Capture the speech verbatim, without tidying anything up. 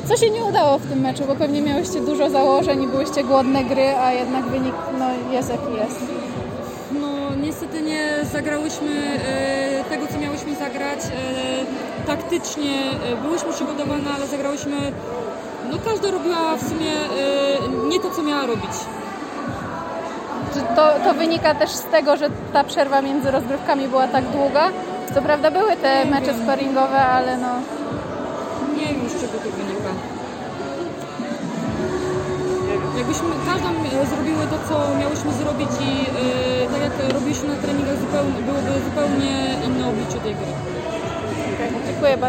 Co się nie udało w tym meczu? Bo pewnie miałyście dużo założeń i byłyście głodne gry, a jednak wynik no, jest jaki jest. No niestety nie zagrałyśmy e, tego, co miałyśmy zagrać. E, taktycznie e, byłyśmy przygotowane, ale zagrałyśmy... No każda robiła w sumie e, nie to, co miała robić. Czy to, to wynika też z tego, że ta przerwa między rozgrywkami była tak długa? Co prawda były te nie mecze wiem. sparingowe, ale no... Nie wiem, z czego to wynika. Jakbyśmy każdą zrobiły to, co miałyśmy zrobić i e, tak jak robiliśmy na treningach, zupełnie, byłoby zupełnie inne oblicze tej gry. Okay, dziękuję bardzo.